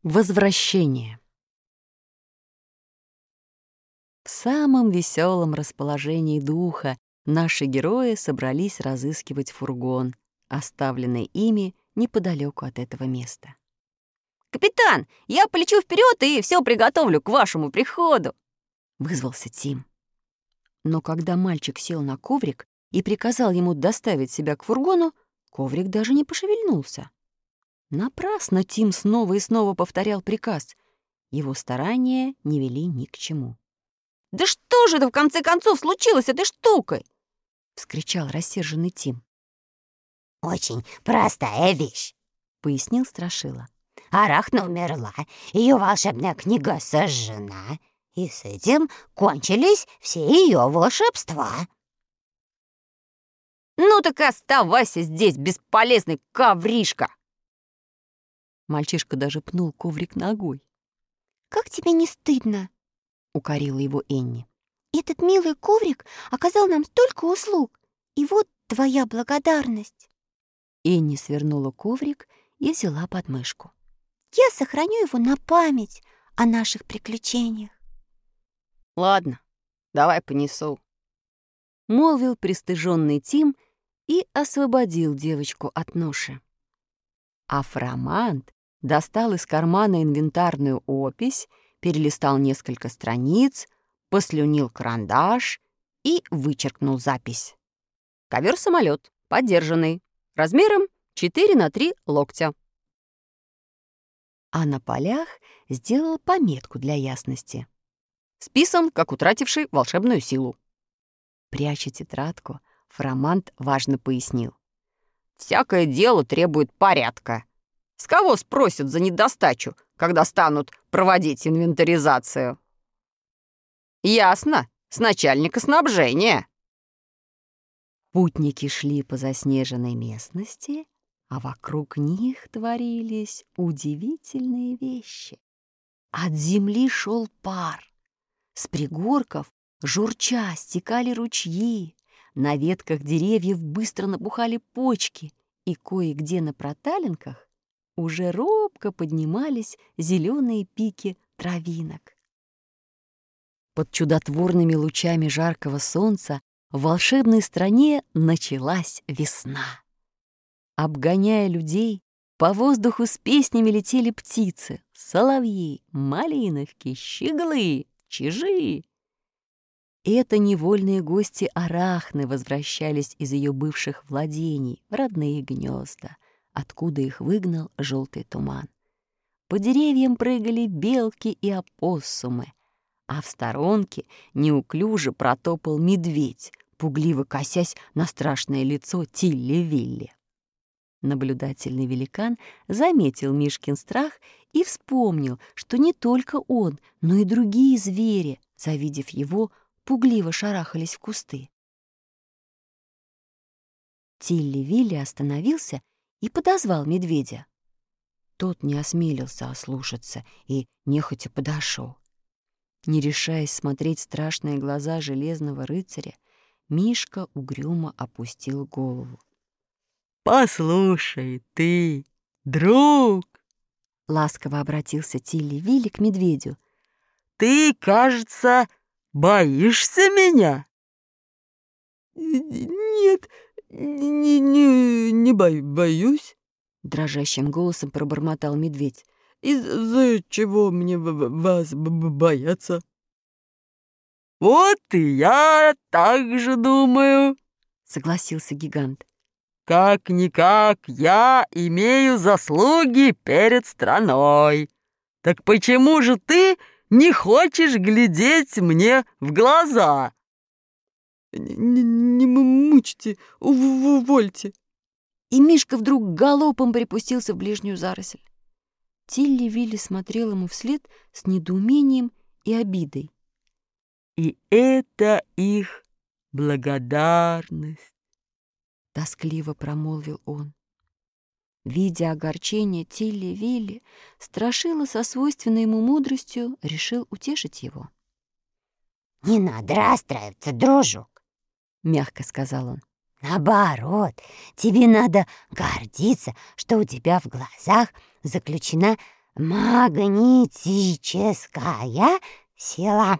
Возвращение. В самом веселом расположении духа наши герои собрались разыскивать фургон, оставленный ими неподалеку от этого места. «Капитан, я полечу вперед и все приготовлю к вашему приходу!» — вызвался Тим. Но когда мальчик сел на коврик и приказал ему доставить себя к фургону, коврик даже не пошевельнулся. Напрасно Тим снова и снова повторял приказ. Его старания не вели ни к чему. «Да что же это в конце концов случилось с этой штукой?» — вскричал рассерженный Тим. «Очень простая вещь», — пояснил Страшила. «Арахна умерла, ее волшебная книга сожжена, и с этим кончились все ее волшебства». «Ну так оставайся здесь, бесполезный ковришка!» Мальчишка даже пнул коврик ногой. «Как тебе не стыдно?» — укорила его Энни. «Этот милый коврик оказал нам столько услуг, и вот твоя благодарность». Энни свернула коврик и взяла подмышку. «Я сохраню его на память о наших приключениях». «Ладно, давай понесу», — молвил пристыженный Тим и освободил девочку от ноши. А Фромант достал из кармана инвентарную опись, перелистал несколько страниц, послюнил карандаш и вычеркнул запись. «Ковер-самолет, подержанный, размером 4 на 3 локтя». А на полях сделал пометку для ясности. «Списан, как утративший волшебную силу». Пряча тетрадку, Фромант важно пояснил. «Всякое дело требует порядка. С кого спросят за недостачу, когда станут проводить инвентаризацию?» «Ясно, с начальника снабжения». Путники шли по заснеженной местности, а вокруг них творились удивительные вещи. От земли шел пар. С пригорков, журча, стекали ручьи. На ветках деревьев быстро набухали почки, и кое-где на проталинках уже робко поднимались зеленые пики травинок. Под чудотворными лучами жаркого солнца в волшебной стране началась весна. Обгоняя людей, по воздуху с песнями летели птицы, соловьи, малиновки, щеглы, чижи. Это невольные гости Арахны возвращались из ее бывших владений в родные гнезда, откуда их выгнал желтый туман. По деревьям прыгали белки и опоссумы, а в сторонке неуклюже протопал медведь, пугливо косясь на страшное лицо Тилли-Вилли. Наблюдательный великан заметил Мишкин страх и вспомнил, что не только он, но и другие звери, завидев его, пугливо шарахались в кусты. Тилли-Вилли остановился и подозвал медведя. Тот не осмелился ослушаться и нехотя подошел. Не решаясь смотреть в страшные глаза железного рыцаря, Мишка угрюмо опустил голову. «Послушай ты, друг!» — ласково обратился Тилли-Вилли к медведю. «Ты, кажется, боишься меня?» «Нет, не боюсь», — дрожащим голосом пробормотал медведь. «Из-за чего мне вас бояться?» «Вот и я так же думаю», — согласился гигант. «Как-никак я имею заслуги перед страной. Так почему же ты не хочешь глядеть мне в глаза?» «Не мучьте, увольте». И Мишка вдруг галопом припустился в ближнюю заросль. Тилли-Вилли смотрел ему вслед с недоумением и обидой. «И это их благодарность», — тоскливо промолвил он. Видя огорчение Тилли-Вилли, Страшила со свойственной ему мудростью решил утешить его. «Не надо расстраиваться, дружок», — мягко сказал он. «Наоборот, тебе надо гордиться, что у тебя в глазах заключена магнетическая сила.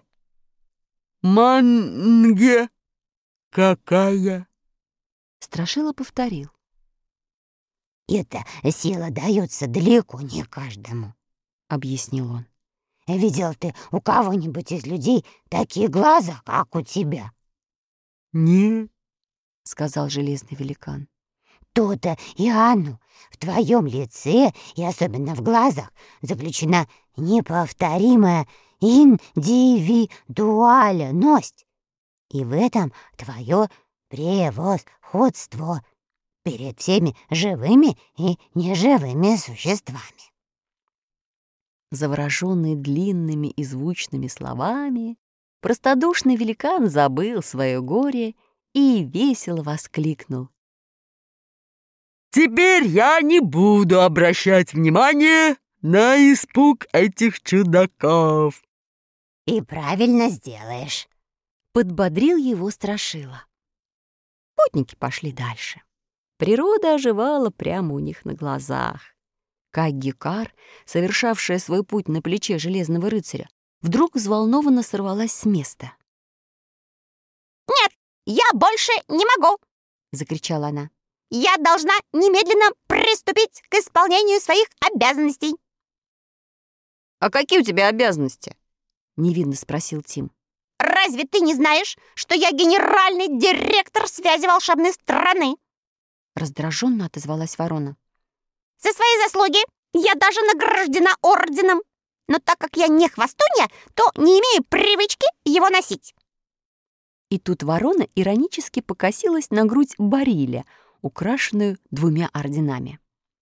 Манге какая? Страшила повторил. Эта сила дается далеко не каждому, Объяснил он. Видел ты у кого-нибудь из людей такие глаза, как у тебя? Нет. Сказал железный великан. То-то и оно. В твоем лице, и особенно в глазах, заключена неповторимая индивидуальность. И в этом твое превосходство перед всеми живыми и неживыми существами. Завороженный длинными и звучными словами, простодушный великан забыл свое горе и весело воскликнул. Теперь я не буду обращать внимание на испуг этих чудаков. И правильно сделаешь. Подбодрил его Страшила. Путники пошли дальше. Природа оживала прямо у них на глазах. Кагги-Кар, совершавшая свой путь на плече железного рыцаря, вдруг взволнованно сорвалась с места. «Нет, я больше не могу!» — закричала она. «Я должна немедленно приступить к исполнению своих обязанностей!» «А какие у тебя обязанности?» — невинно спросил Тим. «Разве ты не знаешь, что я генеральный директор связи волшебной страны?» Раздраженно отозвалась ворона. «За свои заслуги я даже награждена орденом. Но так как я не хвостунья, то не имею привычки его носить». И тут ворона иронически покосилась на грудь Бариля, украшенную 2 орденами.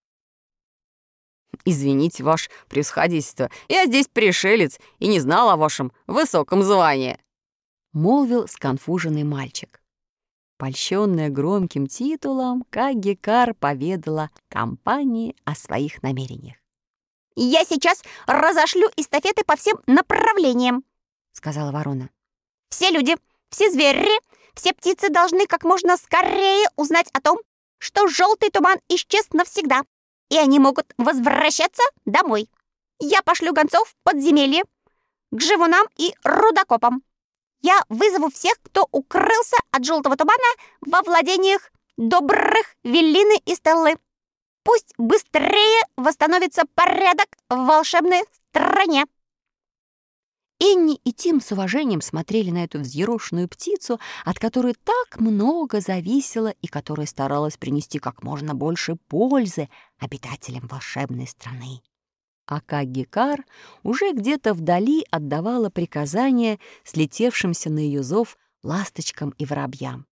«Извините, ваше превосходительство, я здесь пришелец и не знал о вашем высоком звании», — молвил сконфуженный мальчик. Польщенная громким титулом, Кагги-Кар поведала компании о своих намерениях. «Я сейчас разошлю эстафеты по всем направлениям», — сказала ворона. «Все люди, все звери, все птицы должны как можно скорее узнать о том, что желтый туман исчез навсегда, и они могут возвращаться домой. Я пошлю гонцов в подземелье к живунам и рудокопам. Я вызову всех, кто укрылся от желтого тумана во владениях добрых Веллины и Стеллы. Пусть быстрее восстановится порядок в волшебной стране». Энни и Тим с уважением смотрели на эту взъерошенную птицу, от которой так много зависело и которая старалась принести как можно больше пользы обитателям волшебной страны. А Кагги-Кар уже где-то вдали отдавала приказания слетевшимся на ее зов ласточкам и воробьям.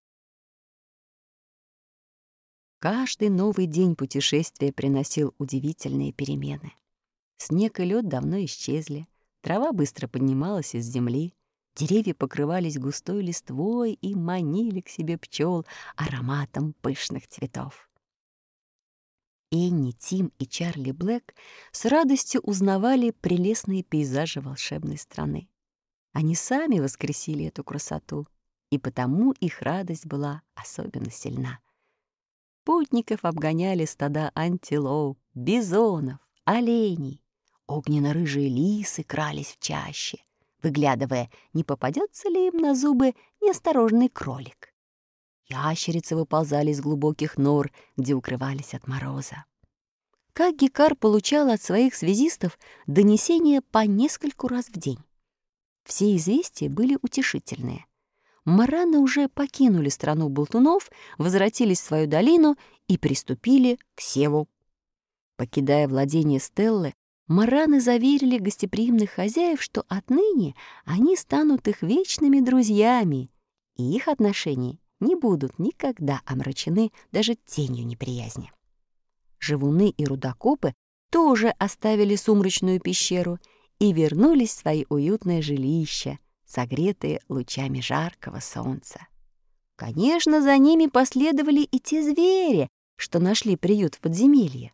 Каждый новый день путешествия приносил удивительные перемены. Снег и лед давно исчезли, трава быстро поднималась из земли, деревья покрывались густой листвой и манили к себе пчел ароматом пышных цветов. Энни, Тим и Чарли Блэк с радостью узнавали прелестные пейзажи волшебной страны. Они сами воскресили эту красоту, и потому их радость была особенно сильна. Путников обгоняли стада антилоп, бизонов, оленей. Огненно-рыжие лисы крались в чаще, выглядывая, не попадется ли им на зубы неосторожный кролик. Ящерицы выползали из глубоких нор, где укрывались от мороза. Кагги-Кар получал от своих связистов донесения по нескольку раз в день. Все известия были утешительные. Мараны уже покинули страну болтунов, возвратились в свою долину и приступили к севу. Покидая владение Стеллы, мараны заверили гостеприимных хозяев, что отныне они станут их вечными друзьями, и их отношения не будут никогда омрачены даже тенью неприязни. Живуны и рудокопы тоже оставили сумрачную пещеру и вернулись в свои уютные жилища, согретые лучами жаркого солнца. Конечно, за ними последовали и те звери, что нашли приют в подземелье.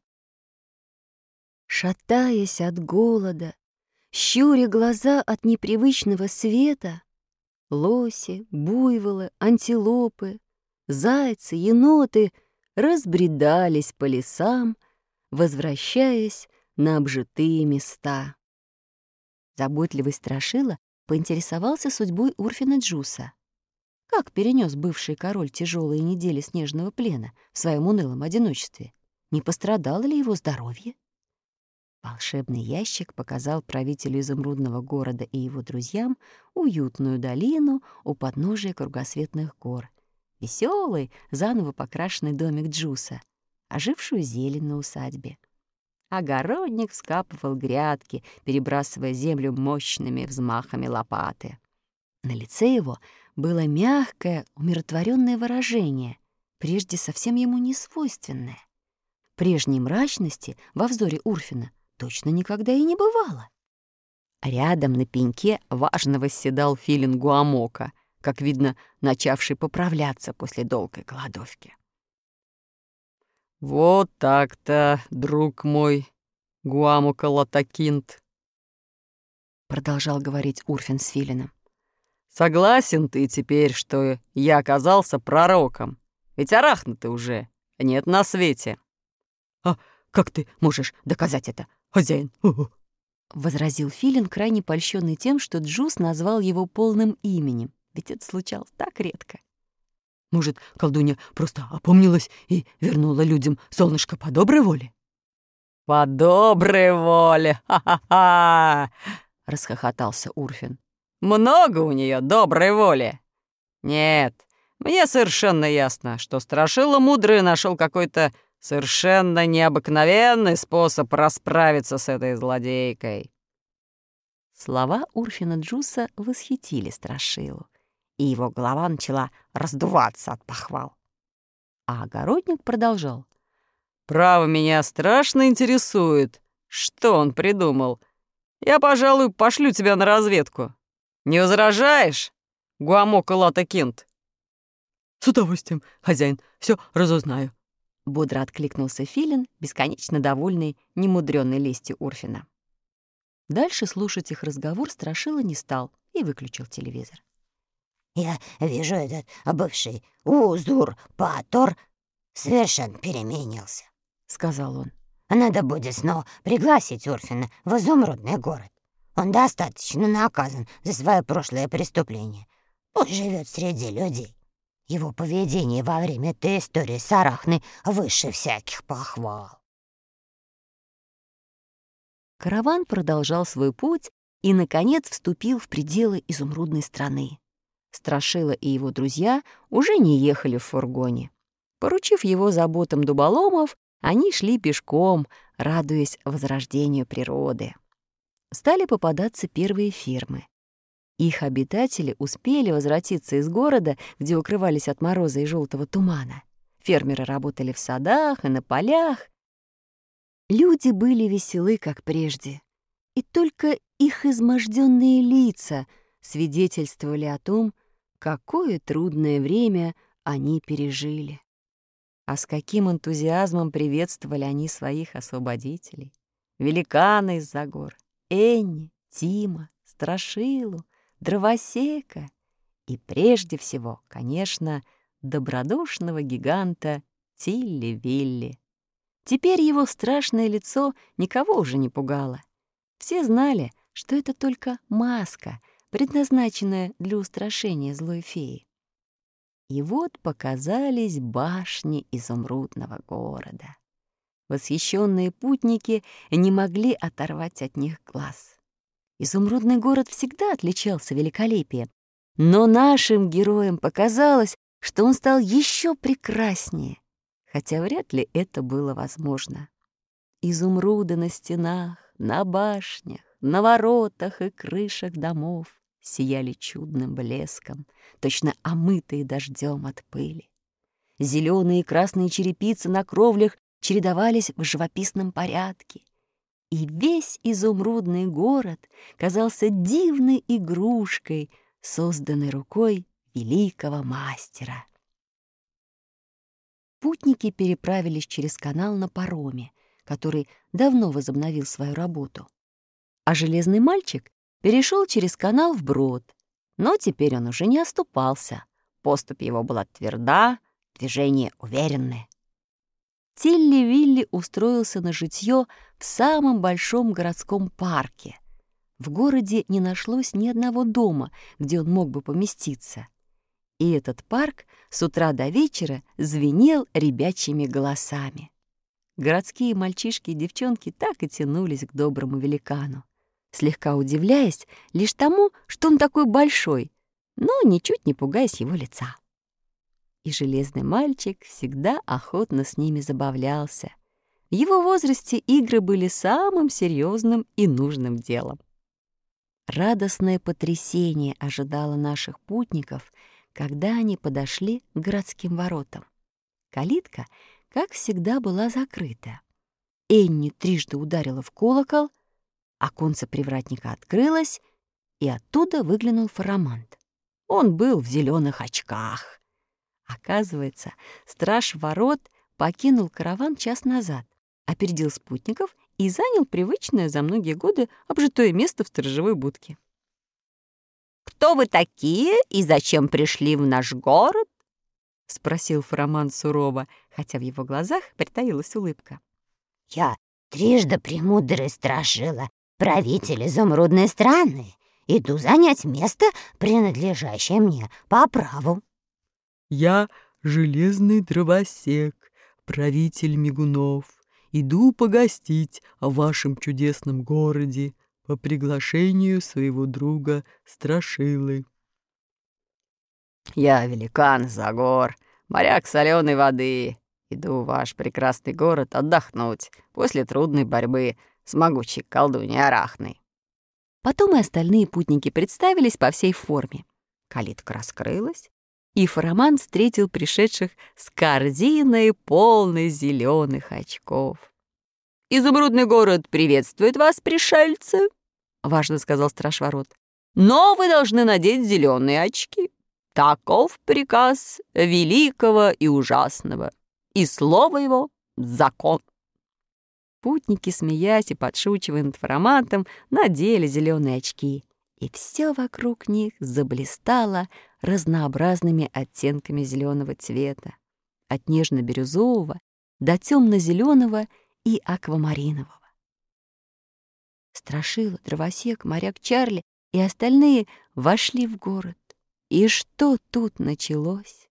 Шатаясь от голода, щуря глаза от непривычного света, лоси, буйволы, антилопы, зайцы, еноты разбредались по лесам, возвращаясь на обжитые места. Заботливый страшила поинтересовался судьбой Урфина Джуса. Как перенес бывший король тяжелые недели снежного плена в своем унылом одиночестве? Не пострадало ли его здоровье? Волшебный ящик показал правителю изумрудного города и его друзьям уютную долину у подножия кругосветных гор, веселый, заново покрашенный домик Джуса, ожившую зелень на усадьбе. Огородник вскапывал грядки, перебрасывая землю мощными взмахами лопаты. На лице его было мягкое, умиротворенное выражение, прежде совсем ему не свойственное. Прежней мрачности во взоре Урфина точно никогда и не бывало. Рядом на пеньке важно восседал филин Гуамока, как видно, начавший поправляться после долгой голодовки. «Вот так-то, друг мой, Гуамока Латакинт», — продолжал говорить Урфин с филином. «Согласен ты теперь, что я оказался пророком? Ведь арахны-то уже нет на свете». «А как ты можешь доказать это, хозяин?» — возразил филин, крайне польщённый тем, что Джус назвал его полным именем, ведь это случалось так редко. «Может, колдунья просто опомнилась и вернула людям солнышко по доброй воле?» «По доброй воле! Ха-ха-ха!» — расхохотался Урфин. «Много у нее доброй воли! Нет, мне совершенно ясно, что Страшила Мудрый нашел какой-то совершенно необыкновенный способ расправиться с этой злодейкой». Слова Урфина Джуса восхитили Страшилу, и его голова начала раздуваться от похвал. А огородник продолжал. «Право, меня страшно интересует, что он придумал. Я, пожалуй, пошлю тебя на разведку. Не возражаешь, Гуамока Латакинт?» «С удовольствием, хозяин, все разузнаю», — бодро откликнулся филин, бесконечно довольный немудрённой лестью Урфина. Дальше слушать их разговор Страшила не стал и выключил телевизор. «Я вижу, этот бывший узурпатор совершенно переменился», — сказал он. «Надо будет снова пригласить Урфина в изумрудный город. Он достаточно наказан за свое прошлое преступление. Пусть живет среди людей. Его поведение во время этой истории с Арахной выше всяких похвал». Караван продолжал свой путь и, наконец, вступил в пределы изумрудной страны. Страшила и его друзья уже не ехали в фургоне. Поручив его заботам дуболомов, они шли пешком, радуясь возрождению природы. Стали попадаться первые фермы. Их обитатели успели возвратиться из города, где укрывались от мороза и желтого тумана. Фермеры работали в садах и на полях. Люди были веселы, как прежде, и только их изможденные лица свидетельствовали о том, какое трудное время они пережили. А с каким энтузиазмом приветствовали они своих освободителей. Великана из-за гор, Энни, Тима, Страшилу, Дровосека и, прежде всего, конечно, добродушного гиганта Тилли-Вилли. Теперь его страшное лицо никого уже не пугало. Все знали, что это только маска, предназначенная для устрашения злой феи. И вот показались башни изумрудного города. Восхищенные путники не могли оторвать от них глаз. Изумрудный город всегда отличался великолепием, но нашим героям показалось, что он стал еще прекраснее, хотя вряд ли это было возможно. Изумруды на стенах, на башнях, на воротах и крышах домов сияли чудным блеском, точно омытые дождем от пыли. Зеленые и красные черепицы на кровлях чередовались в живописном порядке, и весь изумрудный город казался дивной игрушкой, созданной рукой великого мастера. Путники переправились через канал на пароме, который давно возобновил свою работу. А железный мальчик перешел через канал вброд, но теперь он уже не оступался. Поступь его была тверда, движение уверенное. Тилли-Вилли устроился на житьё в самом большом городском парке. В городе не нашлось ни одного дома, где он мог бы поместиться. И этот парк с утра до вечера звенел ребячьими голосами. Городские мальчишки и девчонки так и тянулись к доброму великану, слегка удивляясь лишь тому, что он такой большой, но ничуть не пугаясь его лица. И железный мальчик всегда охотно с ними забавлялся. В его возрасте игры были самым серьезным и нужным делом. Радостное потрясение ожидало наших путников, когда они подошли к городским воротам. Калитка, как всегда, была закрыта. Энни трижды ударила в колокол, оконце привратника открылось, и оттуда выглянул Фарамант. Он был в зеленых очках. Оказывается, страж ворот покинул караван час назад, опередил спутников и занял привычное за многие годы обжитое место в сторожевой будке. «Кто вы такие и зачем пришли в наш город?» — спросил Фарамант сурово, хотя в его глазах притаилась улыбка. «Я трижды премудрый страшила, правитель изумрудной страны. Иду занять место, принадлежащее мне по праву». Я железный дровосек, правитель мигунов. Иду погостить в вашем чудесном городе по приглашению своего друга Страшилы. Я великан Загор, моряк соленой воды. Иду в ваш прекрасный город отдохнуть после трудной борьбы с могучей колдуньей Арахной». Потом и остальные путники представились по всей форме. Калитка раскрылась, и Фарамант встретил пришедших с корзиной, полной зеленых очков. «Изумрудный город приветствует вас, пришельцы», — важно сказал страж ворот. «Но вы должны надеть зеленые очки. Таков приказ великого и ужасного, и слово его — закон». Путники, смеясь и подшучивая над Фарамантом, надели зеленые очки, и все вокруг них заблистало разнообразными оттенками зеленого цвета, от нежно-бирюзового до темно-зеленого и аквамаринового. Страшила, дровосек, моряк Чарли и остальные вошли в город. И что тут началось?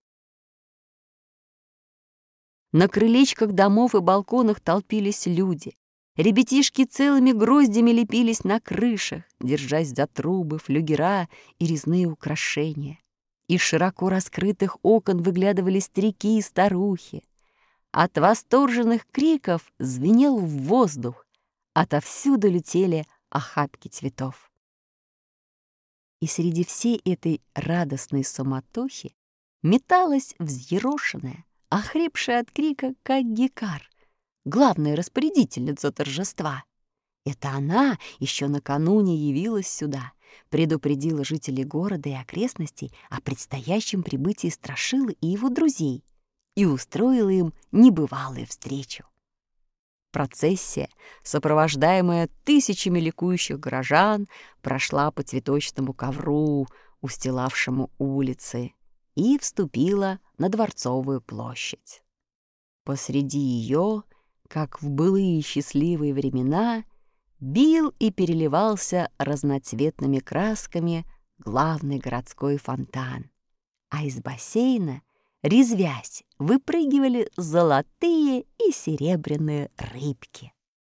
На крылечках домов и балконах толпились люди. Ребятишки целыми гроздями лепились на крышах, держась за трубы, флюгера и резные украшения. Из широко раскрытых окон выглядывали старики и старухи. От восторженных криков звенел воздух, отовсюду летели охапки цветов. И среди всей этой радостной суматохи металась взъерошенная, охрипшая от крика Каггикар, главная распорядительница торжества. Это она еще накануне явилась сюда, предупредила жителей города и окрестностей о предстоящем прибытии Страшилы и его друзей и устроила им небывалую встречу. Процессия, сопровождаемая тысячами ликующих горожан, прошла по цветочному ковру, устилавшему улицы, и вступила на Дворцовую площадь. Посреди ее, как в былые счастливые времена, бил и переливался разноцветными красками главный городской фонтан, а из бассейна, резвясь, выпрыгивали золотые и серебряные рыбки.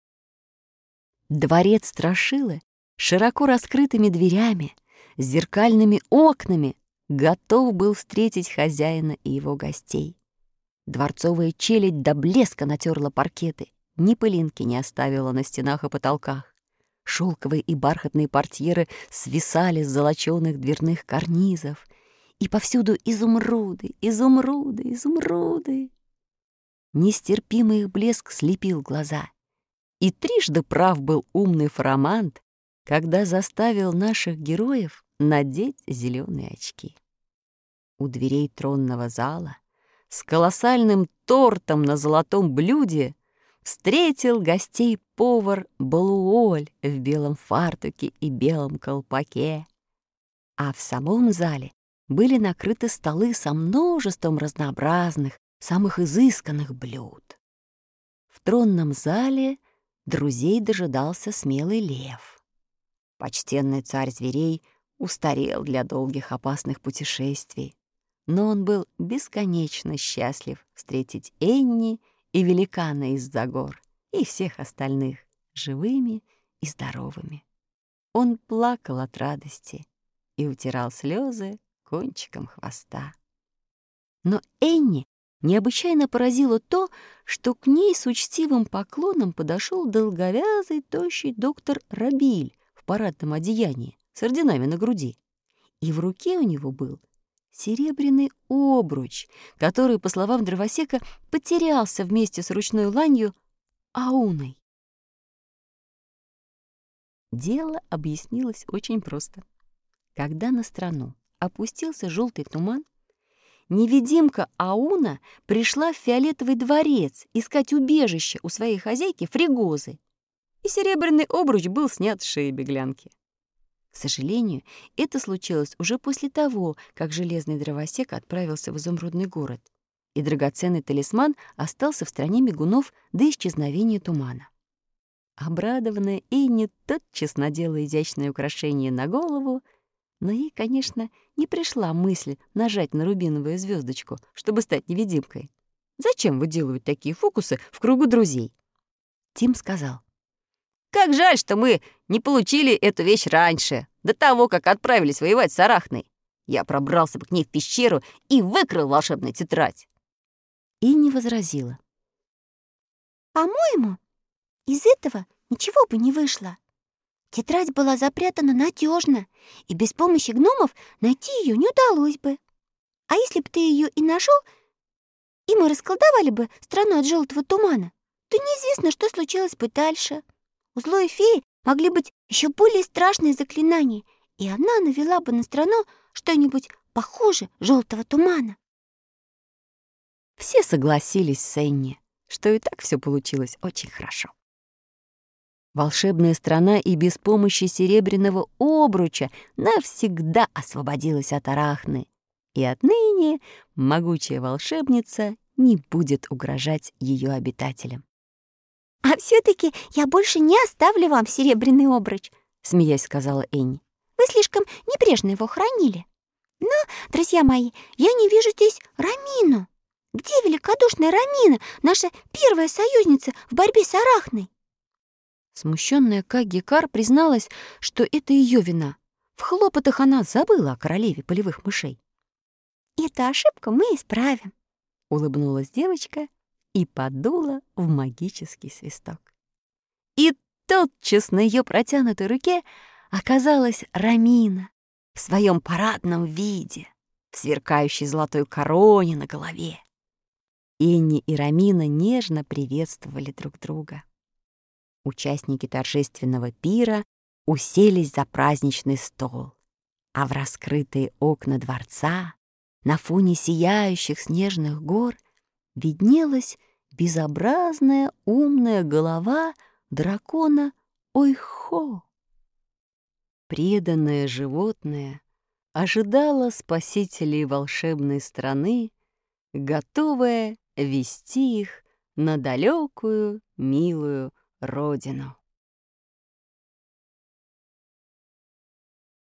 Дворец Страшилы широко раскрытыми дверями, с зеркальными окнами готов был встретить хозяина и его гостей. Дворцовая челядь до блеска натерла паркеты, ни пылинки не оставила на стенах и потолках. Шелковые и бархатные портьеры свисали с золочёных дверных карнизов, и повсюду изумруды, изумруды, изумруды. Нестерпимый их блеск слепил глаза. И трижды прав был умный Фарамант, когда заставил наших героев надеть зеленые очки. У дверей тронного зала с колоссальным тортом на золотом блюде встретил гостей повар Балуоль в белом фартуке и белом колпаке. А в самом зале были накрыты столы со множеством разнообразных, самых изысканных блюд. В тронном зале друзей дожидался смелый лев. Почтенный царь зверей устарел для долгих опасных путешествий, но он был бесконечно счастлив встретить Энни и великана из-за гор, и всех остальных живыми и здоровыми. Он плакал от радости и утирал слезы кончиком хвоста. Но Энни необычайно поразило то, что к ней с учтивым поклоном подошел долговязый, тощий доктор Робиль в парадном одеянии с орденами на груди. И в руке у него был серебряный обруч, который, по словам дровосека, потерялся вместе с ручной ланью Ауной. Дело объяснилось очень просто. Когда на страну опустился желтый туман, невидимка Ауна пришла в Фиолетовый дворец искать убежище у своей хозяйки Фригозы, и серебряный обруч был снят с шеи беглянки. К сожалению, это случилось уже после того, как железный дровосек отправился в изумрудный город, и драгоценный талисман остался в стране мигунов до исчезновения тумана. Обрадованная Энни тотчас надела изящное украшение на голову, но ей, конечно, не пришла мысль нажать на рубиновую звездочку, чтобы стать невидимкой. Зачем выделывать такие фокусы в кругу друзей? Тим сказал: Как жаль, что мы не получили эту вещь раньше, до того, как отправились воевать с Арахной. Я пробрался бы к ней в пещеру и выкрал волшебную тетрадь. И не возразила. По-моему, из этого ничего бы не вышло. Тетрадь была запрятана надежно, и без помощи гномов найти ее не удалось бы. А если бы ты ее и нашел, и мы расколдовали бы страну от желтого тумана, то неизвестно, что случилось бы дальше. У злой феи могли быть еще более страшные заклинания, и она навела бы на страну что-нибудь похуже желтого тумана. Все согласились с Энни, что и так все получилось очень хорошо. Волшебная страна и без помощи серебряного обруча навсегда освободилась от Арахны, и отныне могучая волшебница не будет угрожать ее обитателям. «А все-таки я больше не оставлю вам серебряный обруч», — смеясь сказала Энни. «Вы слишком небрежно его хранили. Но, друзья мои, я не вижу здесь Рамину. Где великодушная Рамина, наша первая союзница в борьбе с Арахной?» Смущенная Каггикар призналась, что это ее вина. В хлопотах она забыла о королеве полевых мышей. «Эту ошибку мы исправим», — улыбнулась девочка и подула в магический свисток. И тотчас на ее протянутой руке оказалась Рамина в своем парадном виде, в сверкающей золотой короне на голове. Энни и Рамина нежно приветствовали друг друга. Участники торжественного пира уселись за праздничный стол, а в раскрытые окна дворца на фоне сияющих снежных гор виднелась безобразная умная голова дракона Ойхо. Преданное животное ожидало спасителей волшебной страны, готовое вести их на далекую, милую родину.